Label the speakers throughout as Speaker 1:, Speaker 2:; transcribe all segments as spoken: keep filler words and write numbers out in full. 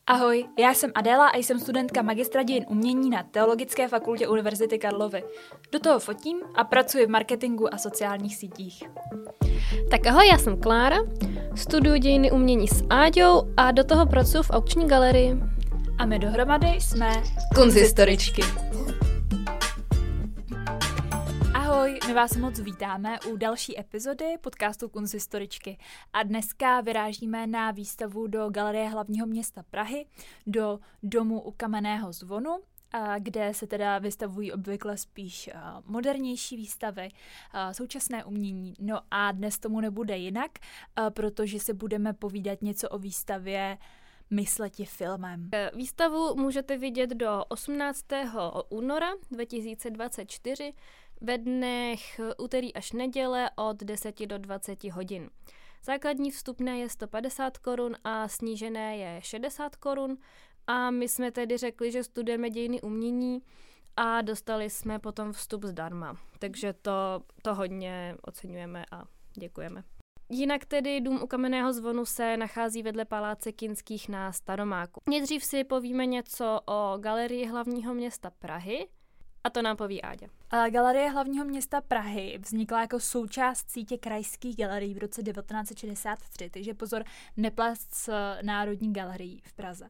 Speaker 1: Ahoj, já jsem Adéla a jsem studentka magistra dějin umění na Teologické fakultě Univerzity Karlovy. Do toho fotím a pracuji v marketingu a sociálních sítích.
Speaker 2: Tak ahoj, já jsem Klára, studuji dějiny umění s Áďou a do toho pracuji v aukční galerii.
Speaker 1: A my dohromady jsme
Speaker 2: Kunzhistoričky.
Speaker 1: Ahoj, my vás moc vítáme u další epizody podcastu Kunzhistoričky. A dneska vyrážíme na výstavu do Galerie hlavního města Prahy, do Domu u Kamenného zvonu, kde se teda vystavují obvykle spíš modernější výstavy, současné umění. No a dnes tomu nebude jinak, protože si budeme povídat něco o výstavě Mysleti filmem.
Speaker 2: Výstavu můžete vidět do osmnáctého února dva tisíce dvacet čtyři ve dnech úterý až neděle od deseti do dvaceti hodin. Základní vstupné je sto padesát korun a snížené je šedesát korun a my jsme tedy řekli, že studujeme dějiny umění a dostali jsme potom vstup zdarma. Takže to, to hodně oceňujeme a děkujeme. Jinak tedy Dům u Kamenného zvonu se nachází vedle Paláce Kinských na Staromáku. Nejdřív si povíme něco o Galerii hlavního města Prahy a to nám poví Áďa.
Speaker 1: Galerie hlavního města Prahy vznikla jako součást sítě krajských galerií v roce devatenáct set šedesát tři, takže pozor, neplést s Národní galerií v Praze.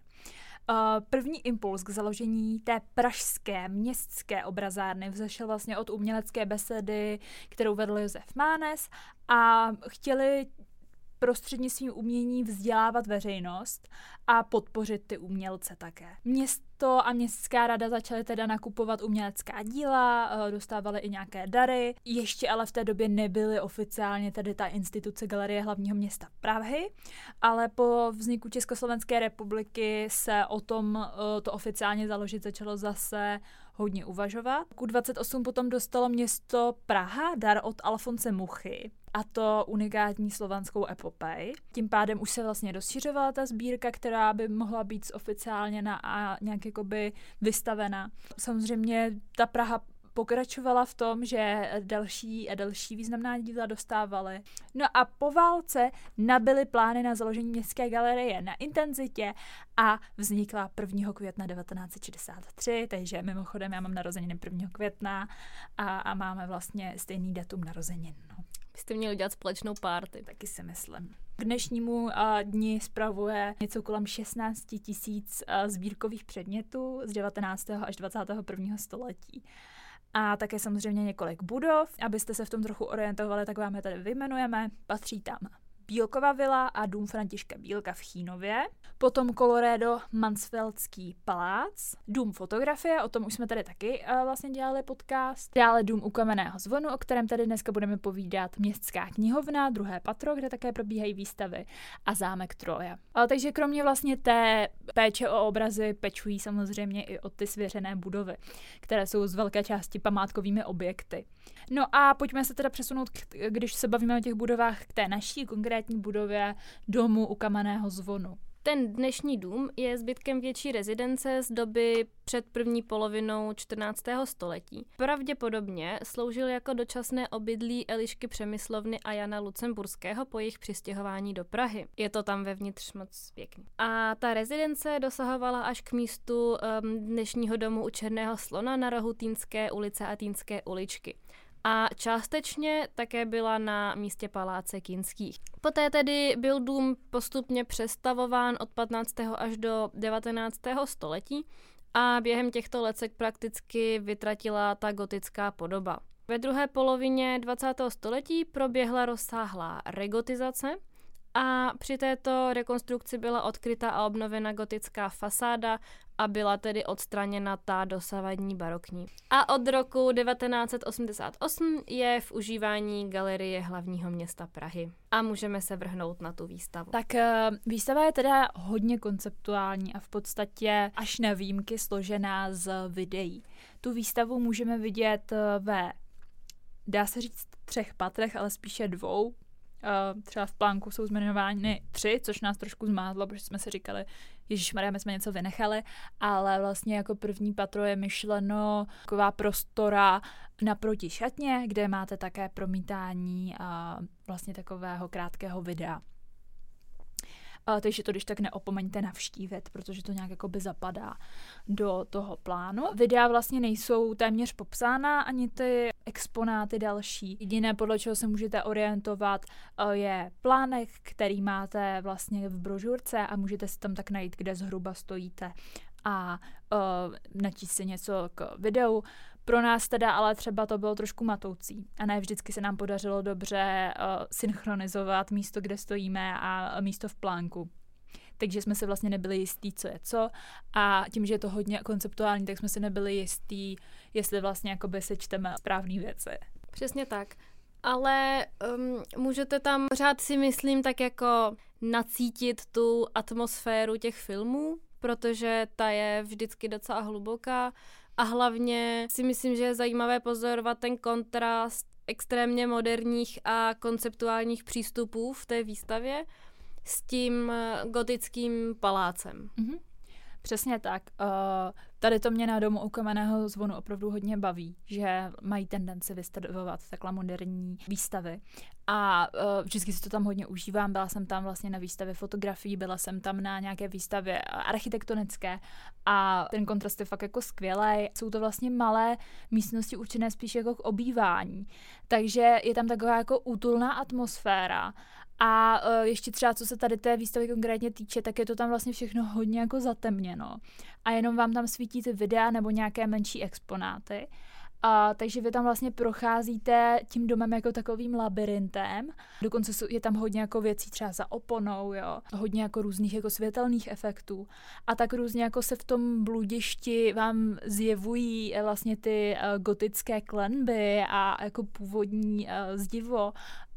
Speaker 1: První impuls k založení té pražské městské obrazárny vzešel vlastně od umělecké besedy, kterou vedl Josef Mánes a chtěli prostřednictvím umění vzdělávat veřejnost a podpořit ty umělce také. Město a městská rada začaly teda nakupovat umělecká díla, dostávaly i nějaké dary, ještě ale v té době nebyly oficiálně tedy ta instituce Galerie hlavního města Prahy, ale po vzniku Československé republiky se o tom to oficiálně založit začalo zase hodně uvažovat. Roku dvacet osm potom dostalo město Praha dar od Alfonse Muchy, a to unikátní slovanskou epopej. Tím pádem už se vlastně rozšiřovala ta sbírka, která by mohla být oficiálněna a nějak jakoby vystavena. Samozřejmě ta Praha pokračovala v tom, že další a další významná díla dostávaly. No a po válce nabyly plány na založení městské galerie na intenzitě a vznikla prvního května devatenáct set šedesát tři, takže mimochodem já mám narozeniny prvního května a, a máme vlastně stejný datum narozenin. No.
Speaker 2: Byste měli dělat společnou party.
Speaker 1: Taky si myslím. K dnešnímu uh, dni spravuje něco kolem šestnáct tisíc uh, sbírkových předmětů z devatenáctého až dvacátého prvního století. A také samozřejmě několik budov. Abyste se v tom trochu orientovali, tak vám je tady vyjmenujeme. Patří tam Bílkova vila a dům Františka Bílka v Chínově. Potom Colloredo Mansfeldský palác, dům fotografie, o tom už jsme tady taky uh, vlastně dělali podcast. Dále dům u Kamenného zvonu, o kterém tady dneska budeme povídat, městská knihovna, druhé patro, kde také probíhají výstavy a zámek Troje. Ale takže kromě vlastně té péče o obrazy pečují samozřejmě i o ty svěřené budovy, které jsou z velké části památkovými objekty. No a pojďme se teda přesunout, když se bavíme o těch budovách, k té naší konkrétní budově domu u Kamenného zvonu.
Speaker 2: Ten dnešní dům je zbytkem větší rezidence z doby před první polovinou čtrnáctého století. Pravděpodobně sloužil jako dočasné obydlí Elišky Přemyslovny a Jana Lucemburského po jejich přistěhování do Prahy. Je to tam vevnitř moc pěkný. A ta rezidence dosahovala až k místu um, dnešního domu u Černého slona na rohu Týnské ulice a Týnské uličky. A částečně také byla na místě Paláce Kinských. Poté tedy byl dům postupně přestavován od patnáctého až do devatenáctého století a během těchto let se prakticky vytratila ta gotická podoba. Ve druhé polovině dvacátého století proběhla rozsáhlá regotizace a při této rekonstrukci byla odkryta a obnovena gotická fasáda a byla tedy odstraněna ta dosavadní barokní. A od roku devatenáct set osmdesát osm je v užívání Galerie hlavního města Prahy. A můžeme se vrhnout na tu výstavu.
Speaker 1: Tak výstava je teda hodně konceptuální a v podstatě až na výjimky složená z videí. Tu výstavu můžeme vidět ve, dá se říct, třech patrech, ale spíše dvou. Uh, třeba v plánku jsou zmiňovány tři, což nás trošku zmázlo, protože jsme si říkali, ježišmarja, my jsme něco vynechali, ale vlastně jako první patro je myšleno taková prostora naproti šatně, kde máte také promítání uh, vlastně takového krátkého videa. Uh, takže to když tak neopomeňte navštívit, protože to nějak jakoby zapadá do toho plánu. Videa vlastně nejsou téměř popsána, ani ty exponáty další. Jediné, podle čeho se můžete orientovat, uh, je plánek, který máte vlastně v brožurce a můžete si tam tak najít, kde zhruba stojíte a uh, načíst si něco k videu. Pro nás teda ale třeba to bylo trošku matoucí a ne vždycky se nám podařilo dobře uh, synchronizovat místo, kde stojíme a místo v plánku. Takže jsme si vlastně nebyli jistí, co je co a tím, že je to hodně konceptuální, tak jsme si nebyli jistí, jestli vlastně jakoby sečteme správný věci.
Speaker 2: Přesně tak. Ale um, můžete tam pořád si myslím tak jako nacítit tu atmosféru těch filmů, protože ta je vždycky docela hluboká a hlavně si myslím, že je zajímavé pozorovat ten kontrast extrémně moderních a konceptuálních přístupů v té výstavě s tím gotickým palácem.
Speaker 1: Mm-hmm. Přesně tak. Uh, tady to mě na Domu u kamenného zvonu opravdu hodně baví, že mají tendenci vystavovat takhle moderní výstavy. A uh, vždycky si to tam hodně užívám. Byla jsem tam vlastně na výstavě fotografií, byla jsem tam na nějaké výstavě architektonické a ten kontrast je fakt jako skvělej. Jsou to vlastně malé místnosti určené spíš jako k obývání. Takže je tam taková jako útulná atmosféra. A uh, ještě třeba, co se tady té výstavy konkrétně týče, tak je to tam vlastně všechno hodně jako zatemněno. A jenom vám tam svítí ty videa nebo nějaké menší exponáty. A, takže vy tam vlastně procházíte tím domem jako takovým labirintem. Dokonce je tam hodně jako věcí třeba za oponou, jo. Hodně jako různých jako světelných efektů. A tak různě jako se v tom bludišti vám zjevují vlastně ty uh, gotické klenby a jako původní uh, zdivo.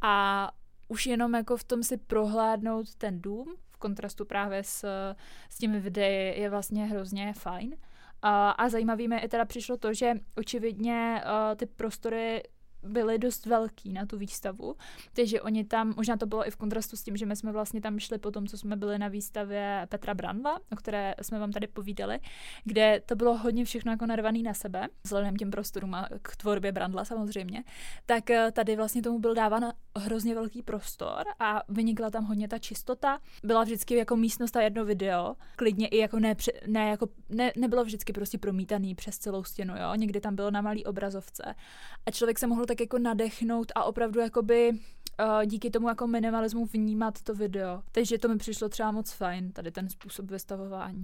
Speaker 1: A už jenom jako v tom si prohlédnout ten dům, v kontrastu právě s, s těmi videi, je vlastně hrozně fajn. A, a zajímavý mi i teda přišlo to, že očividně uh, ty prostory byly dost velký na tu výstavu, takže oni tam, možná to bylo i v kontrastu s tím, že my jsme vlastně tam šli po tom, co jsme byli na výstavě Petra Brandla, o které jsme vám tady povídali, kde to bylo hodně všechno jako narvaný na sebe, vzhledem těm prostorům a k tvorbě Brandla samozřejmě, tak tady vlastně tomu byl dáván hrozně velký prostor a vynikla tam hodně ta čistota. Byla vždycky jako místnost a jedno video, klidně i jako ne, ne, jako ne nebylo vždycky prostě promítaný přes celou stěnu, jo, někdy tam bylo na malý obrazovce a člověk se mohl tak jako nadechnout a opravdu jakoby uh, díky tomu jako minimalismu vnímat to video. Takže to mi přišlo třeba moc fajn, tady ten způsob vystavování.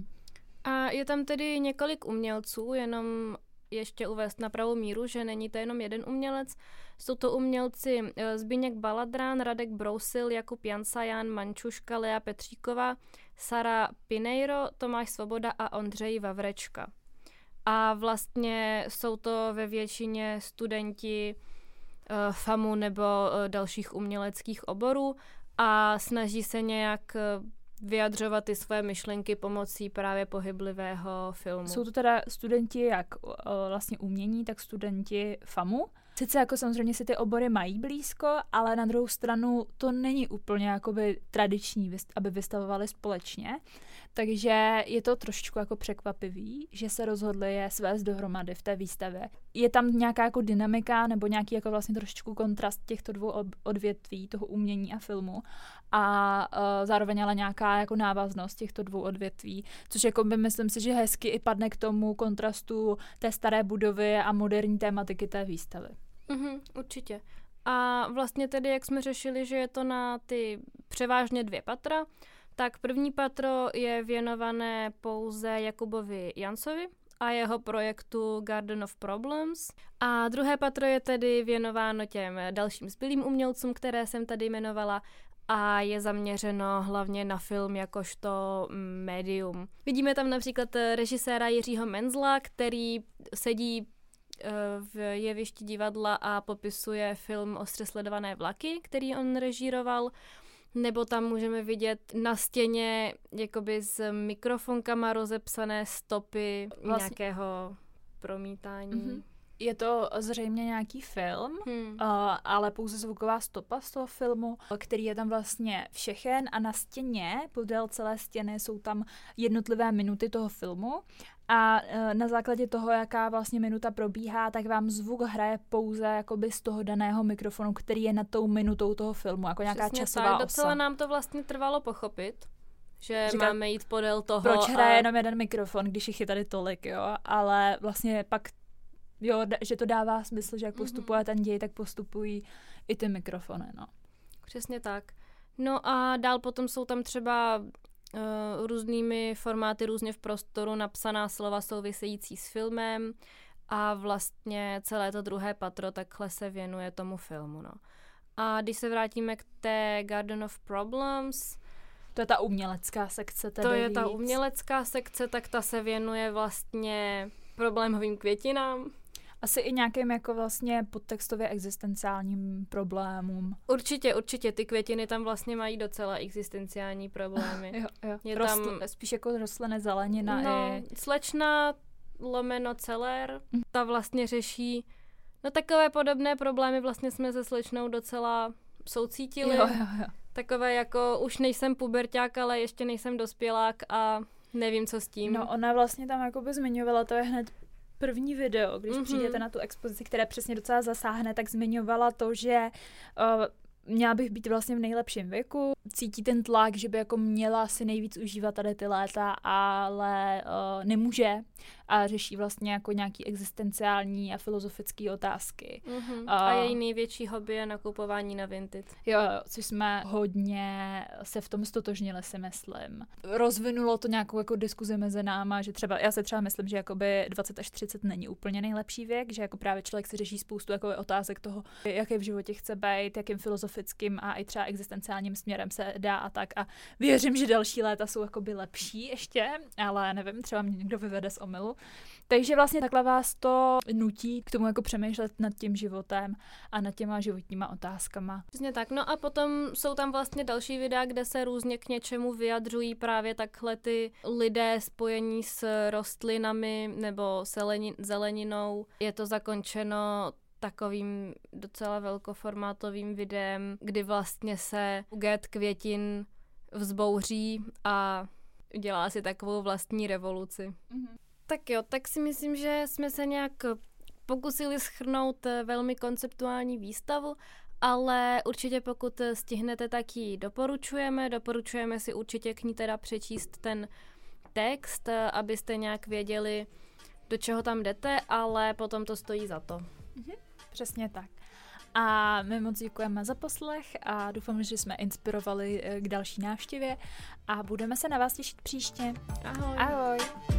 Speaker 2: A je tam tedy několik umělců, jenom ještě uvést na pravou míru, že není to jenom jeden umělec. Jsou to umělci Zbyněk Baladrán, Radek Brousil, Jakub Jansa, Jan Mančuška, Lea Petříková, Sara Pineiro, Tomáš Svoboda a Ondřej Vavrečka. A vlastně jsou to ve většině studenti uh, FAMu nebo uh, dalších uměleckých oborů a snaží se nějak uh, vyjadřovat ty své myšlenky pomocí právě pohyblivého filmu.
Speaker 1: Jsou to teda studenti jak uh, vlastně umění, tak studenti FAMu. Sice jako samozřejmě si ty obory mají blízko, ale na druhou stranu to není úplně jakoby tradiční, aby vystavovali společně. Takže je to trošičku jako překvapivý, že se rozhodli je svést dohromady v té výstavě. Je tam nějaká jako dynamika nebo nějaký jako vlastně trošičku kontrast těchto dvou odvětví, toho umění a filmu a uh, zároveň ale nějaká jako návaznost těchto dvou odvětví, což jako by myslím si, že hezky i padne k tomu kontrastu té staré budovy a moderní tématiky té výstavy.
Speaker 2: Mhm, určitě. A vlastně tedy, jak jsme řešili, že je to na ty převážně dvě patra, tak první patro je věnované pouze Jakubovi Jansovi a jeho projektu Garden of Problems. A druhé patro je tedy věnováno těm dalším zbylým umělcům, které jsem tady jmenovala, a je zaměřeno hlavně na film jakožto médium. Vidíme tam například režiséra Jiřího Menzla, který sedí v jevišti divadla a popisuje film Ostře sledované vlaky, který on režíroval. Nebo tam můžeme vidět na stěně jakoby s mikrofonkama rozepsané stopy vlastně nějakého promítání. Mm-hmm.
Speaker 1: Je to zřejmě nějaký film, hmm. uh, ale pouze zvuková stopa z toho filmu, který je tam vlastně všechen a na stěně, podél celé stěny jsou tam jednotlivé minuty toho filmu a uh, na základě toho, jaká vlastně minuta probíhá, tak vám zvuk hraje pouze jakoby z toho daného mikrofonu, který je nad tou minutou toho filmu, jako nějaká
Speaker 2: Přesně
Speaker 1: časová
Speaker 2: tak,
Speaker 1: osa.
Speaker 2: docela nám to vlastně trvalo pochopit, že
Speaker 1: Říká,
Speaker 2: máme jít podél toho.
Speaker 1: Proč hraje
Speaker 2: a...
Speaker 1: jenom jeden mikrofon, když jich je tady tolik, jo, ale vlastně pak, jo, že to dává smysl, že jak postupuje mm-hmm. ten děj, tak postupují i ty mikrofony, no.
Speaker 2: Přesně tak. No a dál potom jsou tam třeba uh, různými formáty, různě v prostoru napsaná slova související s filmem a vlastně celé to druhé patro takhle se věnuje tomu filmu, no. A když se vrátíme k té Garden of Problems,
Speaker 1: to je ta umělecká sekce tady
Speaker 2: To je
Speaker 1: víc.
Speaker 2: ta umělecká sekce, tak ta se věnuje vlastně problémovým květinám.
Speaker 1: Asi i nějakým jako vlastně podtextově existenciálním problémům.
Speaker 2: Určitě, určitě. Ty květiny tam vlastně mají docela existenciální problémy.
Speaker 1: jo, jo.
Speaker 2: Je
Speaker 1: Rostl,
Speaker 2: tam...
Speaker 1: Spíš jako rostlinné zelenina.
Speaker 2: No,
Speaker 1: i...
Speaker 2: slečna lomeno celer, ta vlastně řeší no takové podobné problémy, vlastně jsme se slečnou docela soucítili.
Speaker 1: Jo, jo, jo.
Speaker 2: Takové jako už nejsem puberťák, ale ještě nejsem dospělák a nevím, co s tím.
Speaker 1: No ona vlastně tam jakoby zmiňovala, to je hned první video, když mm-hmm. přijdete na tu expozici, která přesně docela zasáhne, tak zmiňovala to, že uh, měla bych být vlastně v nejlepším věku, cítí ten tlak, že by jako měla si nejvíc užívat tady ty léta, ale uh, nemůže a řeší vlastně jako nějaký existenciální a filozofické otázky.
Speaker 2: Mm-hmm.
Speaker 1: Uh,
Speaker 2: a její největší hobby je nakupování na Vinted.
Speaker 1: Jo, což jsme hodně se v tom stotožnili, si myslím. Rozvinulo to nějakou jako diskuzi mezi náma, že třeba, já se třeba myslím, že jakoby dvacet až třicet není úplně nejlepší věk, že jako právě člověk si řeší spoustu jako otázek toho, jaký v životě chce být, jakým filozofickým a i třeba existenciálním směrem se dá a tak. A věřím, že další léta jsou jakoby lepší ještě, ale nevím, třeba mě někdo vyvede z omylu. Takže vlastně takhle vás to nutí k tomu jako přemýšlet nad tím životem a nad těma životníma otázkama.
Speaker 2: Přesně tak. No a potom jsou tam vlastně další videa, kde se různě k něčemu vyjadřují právě takhle ty lidé spojení s rostlinami nebo zeleni, zeleninou. Je to zakončeno takovým docela velkoformátovým videem, kdy vlastně se get květin vzbouří a udělá si takovou vlastní revoluci. Mm-hmm. Tak jo, tak si myslím, že jsme se nějak pokusili shrnout velmi konceptuální výstavu, ale určitě pokud stihnete, tak ji doporučujeme. Doporučujeme si určitě k ní teda přečíst ten text, abyste nějak věděli, do čeho tam jdete, ale potom to stojí za to.
Speaker 1: Mhm, přesně tak. A my moc děkujeme za poslech a doufám, že jsme inspirovali k další návštěvě a budeme se na vás těšit příště.
Speaker 2: Ahoj.
Speaker 1: Ahoj.